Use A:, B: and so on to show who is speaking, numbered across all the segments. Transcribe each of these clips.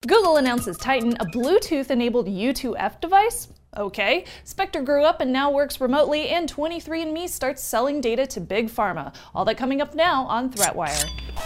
A: Google announces Titan, a Bluetooth-enabled U2F device. Okay. Spectre grew up and now works remotely, and 23andMe starts selling data to Big Pharma. All that coming up now on ThreatWire.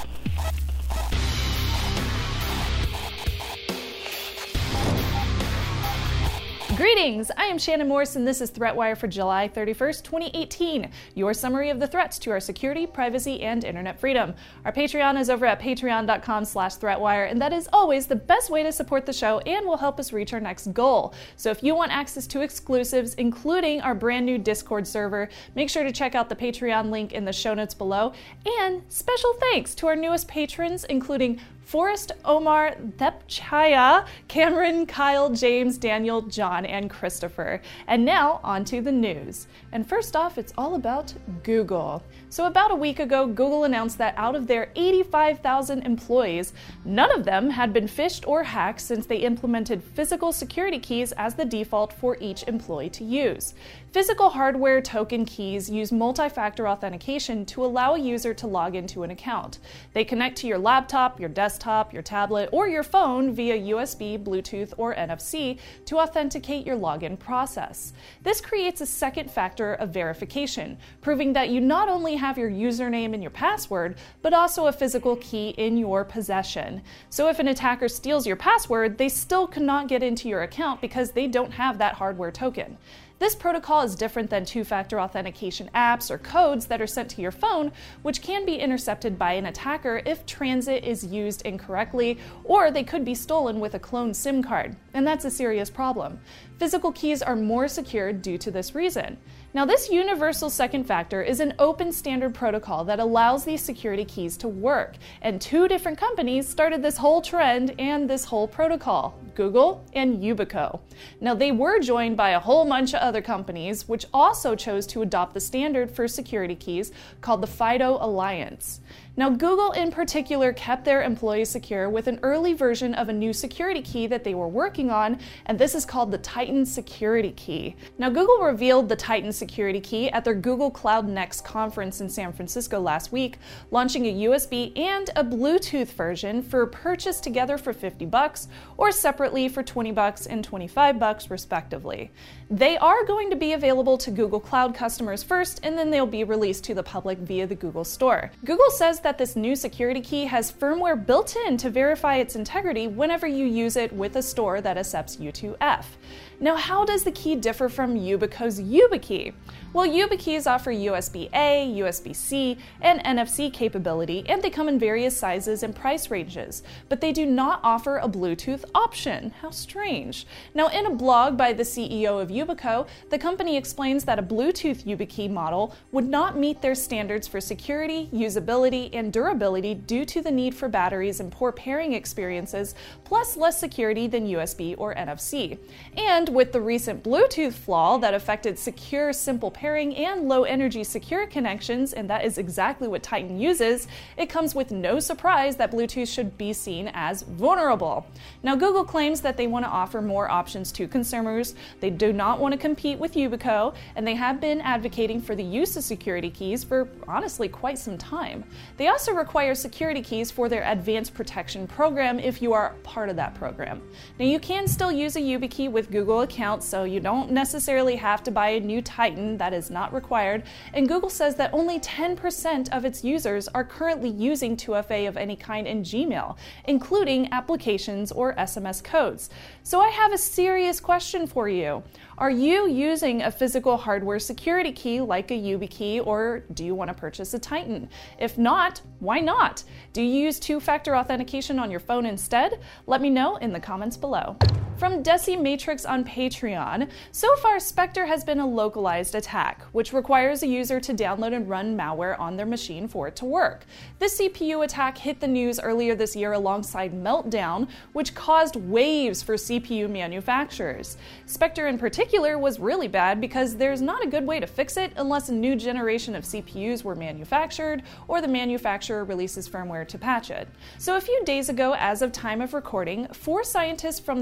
A: Greetings! I am Shannon Morse, and this is ThreatWire for July 31st, 2018, your summary of the threats to our security, privacy, and internet freedom. Our Patreon is over at patreon.com/ThreatWire, and that is always the best way to support the show and will help us reach our next goal. So if you want access to exclusives, including our brand new Discord server, make sure to check out the Patreon link in the show notes below. And special thanks to our newest patrons, including Forrest, Omar, Thepchaya, Cameron, Kyle, James, Daniel, John, and Christopher. And now, on to the news. And first off, it's all about Google. So about a week ago, Google announced that out of their 85,000 employees, none of them had been phished or hacked since they implemented physical security keys as the default for each employee to use. Physical hardware token keys use multi-factor authentication to allow a user to log into an account. They connect to your laptop, your desktop, your tablet, or your phone via USB, Bluetooth, or NFC to authenticate your login process. This creates a second factor of verification, proving that you not only have your username and your password, but also a physical key in your possession. So if an attacker steals your password, they still cannot get into your account because they don't have that hardware token. This protocol is different than two-factor authentication apps or codes that are sent to your phone, which can be intercepted by an attacker if transit is used incorrectly, or they could be stolen with a cloned SIM card, and that's a serious problem. Physical keys are more secure due to this reason. Now, this universal second factor is an open standard protocol that allows these security keys to work, and two different companies started this whole trend and this whole protocol: Google and Yubico. Now, they were joined by a whole bunch of other companies, which also chose to adopt the standard for security keys called the FIDO Alliance. Now, Google in particular kept their employees secure with an early version of a new security key that they were working on, and this is called the Titan Security Key. Now, Google revealed the Titan Security Key at their Google Cloud Next conference in San Francisco last week, launching a USB and a Bluetooth version for purchase together for $50 or separately for $20 and $25 respectively. They are going to be available to Google Cloud customers first, and then they'll be released to the public via the Google Store. Google says that this new security key has firmware built in to verify its integrity whenever you use it with a store that accepts U2F. Now, how does the key differ from Yubico's YubiKey? Well, YubiKeys offer USB-A, USB-C, and NFC capability, and they come in various sizes and price ranges, but they do not offer a Bluetooth option. How strange. Now, in a blog by the CEO of Yubico, the company explains that a Bluetooth YubiKey model would not meet their standards for security, usability, and durability due to the need for batteries and poor pairing experiences, plus less security than USB or NFC. And with the recent Bluetooth flaw that affected secure, simple pairing and low-energy secure connections, and that is exactly what Titan uses, it comes with no surprise that Bluetooth should be seen as vulnerable. Now, Google claims that they want to offer more options to consumers. They do not want to compete with Yubico, and they have been advocating for the use of security keys for, honestly, quite some time. They also require security keys for their advanced protection program if you are part of that program. Now, you can still use a YubiKey with Google accounts, so you don't necessarily have to buy a new Titan. That is not required. And Google says that only 10% of its users are currently using 2FA of any kind in Gmail, including applications or SMS codes. So I have a serious question for you. Are you using a physical hardware security key like a YubiKey, or do you want to purchase a Titan? If not, why not? Do you use two-factor authentication on your phone instead? Let me know in the comments below. From Decimatrix on Patreon, so far Spectre has been a localized attack, which requires a user to download and run malware on their machine for it to work. This CPU attack hit the news earlier this year alongside Meltdown, which caused waves for CPU manufacturers. Spectre in particular was really bad because there's not a good way to fix it unless a new generation of CPUs were manufactured or the manufacturer releases firmware to patch it. So a few days ago, as of time of recording, 4 scientists from the Garage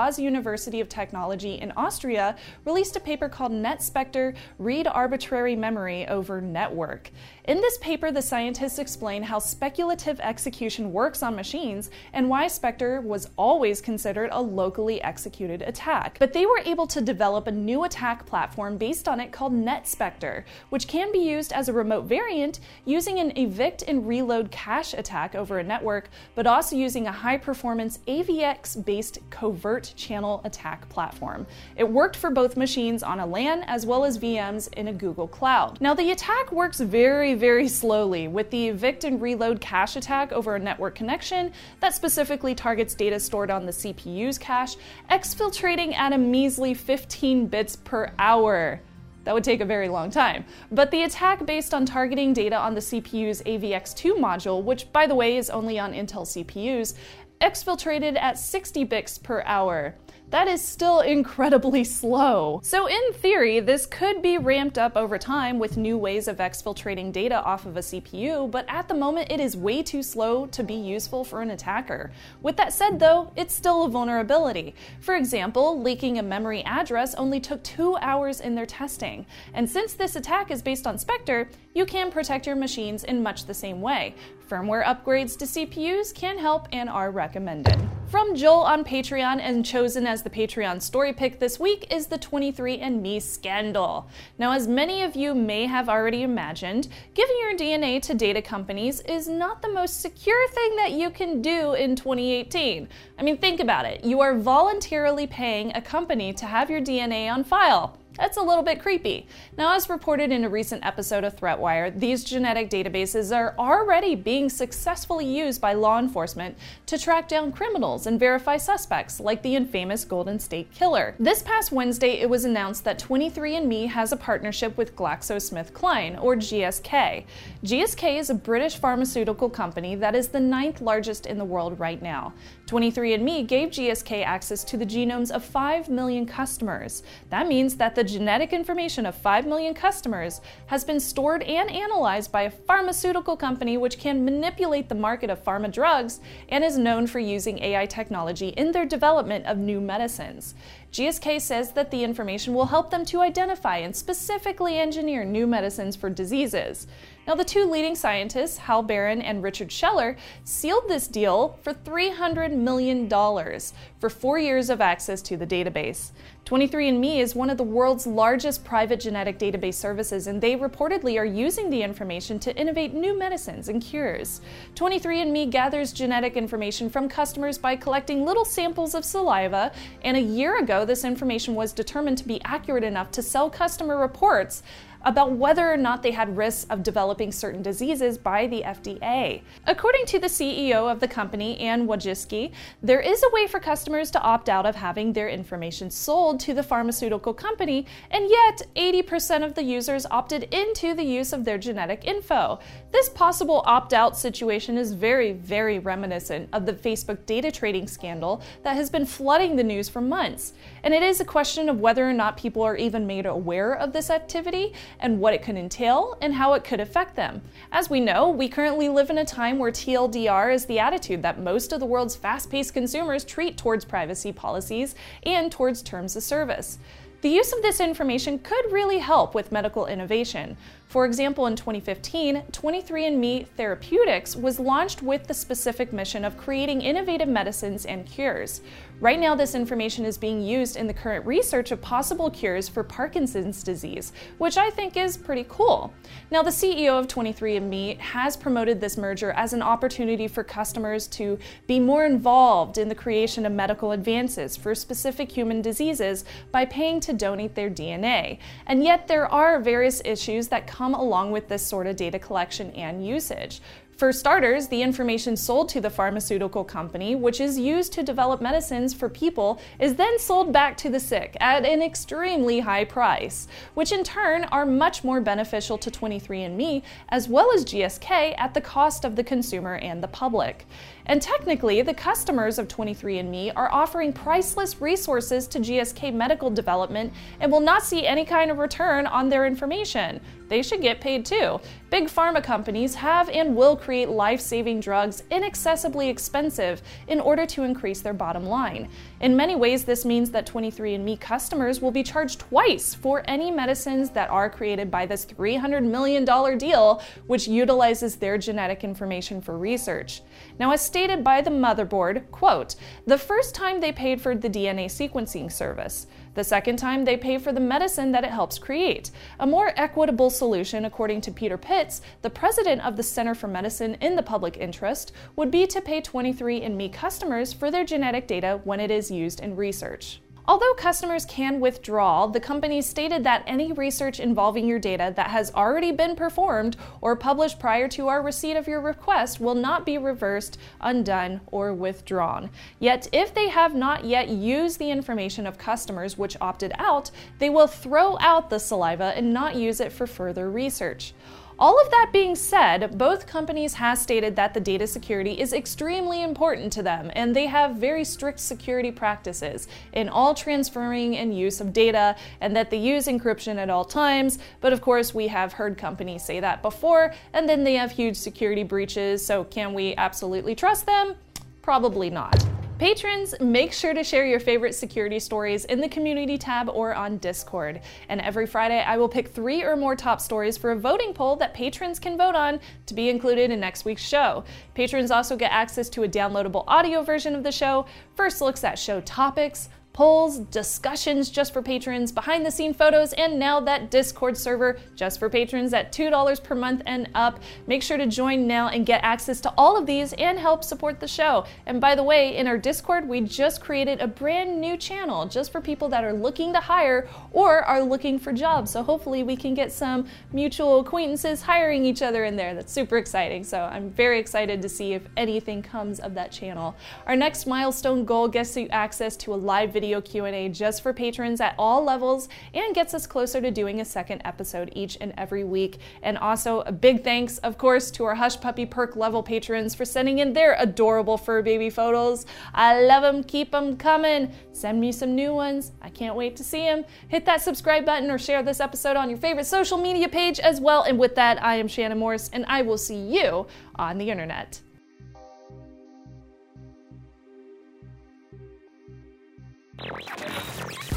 A: Graz University of Technology in Austria released a paper called NetSpectre: Read Arbitrary Memory over Network. In this paper, the scientists explain how speculative execution works on machines and why Spectre was always considered a locally executed attack. But they were able to develop a new attack platform based on it called NetSpectre, which can be used as a remote variant using an evict and reload cache attack over a network, but also using a high-performance AVX-based covert channel attack platform. It worked for both machines on a LAN as well as VMs in a Google Cloud. Now, the attack works very slowly, with the evict and reload cache attack over a network connection that specifically targets data stored on the CPU's cache, exfiltrating at a measly 15 bits per hour. That would take a very long time. But the attack based on targeting data on the CPU's AVX2 module, which by the way is only on Intel CPUs, exfiltrated at 60 bits per hour. That is still incredibly slow. So in theory, this could be ramped up over time with new ways of exfiltrating data off of a CPU, but at the moment it is way too slow to be useful for an attacker. With that said though, it's still a vulnerability. For example, leaking a memory address only took 2 hours in their testing. And since this attack is based on Spectre, you can protect your machines in much the same way. Firmware upgrades to CPUs can help and are recommended. From Joel on Patreon, and chosen as the Patreon story pick this week, is the 23andMe scandal. Now, as many of you may have already imagined, giving your DNA to data companies is not the most secure thing that you can do in 2018. I mean, think about it. You are voluntarily paying a company to have your DNA on file. That's a little bit creepy. Now, as reported in a recent episode of ThreatWire, these genetic databases are already being successfully used by law enforcement to track down criminals and verify suspects, like the infamous Golden State Killer. This past Wednesday, it was announced that 23andMe has a partnership with GlaxoSmithKline, or GSK. GSK is a British pharmaceutical company that is the 9th largest in the world right now. 23andMe gave GSK access to the genomes of 5 million customers. That means that the genetic information of 5 million customers has been stored and analyzed by a pharmaceutical company which can manipulate the market of pharma drugs and is known for using AI technology in their development of new medicines. GSK says that the information will help them to identify and specifically engineer new medicines for diseases. Now, the two leading scientists, Hal Barron and Richard Scheller, sealed this deal for $300 million for 4 years of access to the database. 23andMe is one of the world's largest private genetic database services, and they reportedly are using the information to innovate new medicines and cures. 23andMe gathers genetic information from customers by collecting little samples of saliva, and a year ago this information was determined to be accurate enough to sell customer reports about whether or not they had risks of developing certain diseases by the FDA. According to the CEO of the company, Anne Wojcicki, there is a way for customers to opt out of having their information sold to the pharmaceutical company, and yet 80% of the users opted into the use of their genetic info. This possible opt-out situation is very reminiscent of the Facebook data trading scandal that has been flooding the news for months. And it is a question of whether or not people are even made aware of this activity and what it could entail and how it could affect them. As we know, we currently live in a time where TLDR is the attitude that most of the world's fast-paced consumers treat towards privacy policies and towards terms of service. The use of this information could really help with medical innovation. For example, in 2015, 23andMe Therapeutics was launched with the specific mission of creating innovative medicines and cures. Right now, this information is being used in the current research of possible cures for Parkinson's disease, which I think is pretty cool. Now, the CEO of 23andMe has promoted this merger as an opportunity for customers to be more involved in the creation of medical advances for specific human diseases by paying to donate their DNA. And yet, there are various issues that come along with this sort of data collection and usage. For starters, the information sold to the pharmaceutical company, which is used to develop medicines for people, is then sold back to the sick at an extremely high price, which in turn are much more beneficial to 23andMe as well as GSK at the cost of the consumer and the public. And technically, the customers of 23andMe are offering priceless resources to GSK medical development and will not see any kind of return on their information. they should get paid too. Big pharma companies have and will create life-saving drugs inaccessibly expensive in order to increase their bottom line. In many ways, this means that 23andMe customers will be charged twice for any medicines that are created by this $300 million deal, which utilizes their genetic information for research. Now, as stated by the motherboard, quote, the first time they paid for the DNA sequencing service. The second time they pay for the medicine that it helps create. A more equitable solution, according to Peter Pitts, the president of the Center for Medicine in the Public Interest, would be to pay 23andMe customers for their genetic data when it is used in research. Although customers can withdraw, the company stated that any research involving your data that has already been performed or published prior to our receipt of your request will not be reversed, undone, or withdrawn. Yet, if they have not yet used the information of customers which opted out, they will throw out the saliva and not use it for further research. All of that being said, both companies have stated that the data security is extremely important to them, and they have very strict security practices in all transferring and use of data, and that they use encryption at all times. But of course, we have heard companies say that before, and then they have huge security breaches, so can we absolutely trust them? Probably not. Patrons, make sure to share your favorite security stories in the community tab or on Discord. And every Friday, I will pick 3 or more top stories for a voting poll that patrons can vote on to be included in next week's show. Patrons also get access to a downloadable audio version of the show, first looks at show topics, polls, discussions just for patrons, behind-the-scene photos, and now that Discord server just for patrons at $2 per month and up. Make sure to join now and get access to all of these and help support the show. And by the way, in our Discord, we just created a brand new channel just for people that are looking to hire or are looking for jobs. So hopefully we can get some mutual acquaintances hiring each other in there. That's super exciting. So I'm very excited to see if anything comes of that channel. Our next milestone goal gets you access to a live video Q&A just for patrons at all levels and gets us closer to doing a second episode each and every week. And also a big thanks, of course, to our Hush Puppy Perk level patrons for sending in their adorable fur baby photos. I love them. Keep them coming. Send me some new ones. I can't wait to see them. Hit that subscribe button or share this episode on your favorite social media page as well. And with that, I am Shannon Morse, and I will see you on the internet.
B: You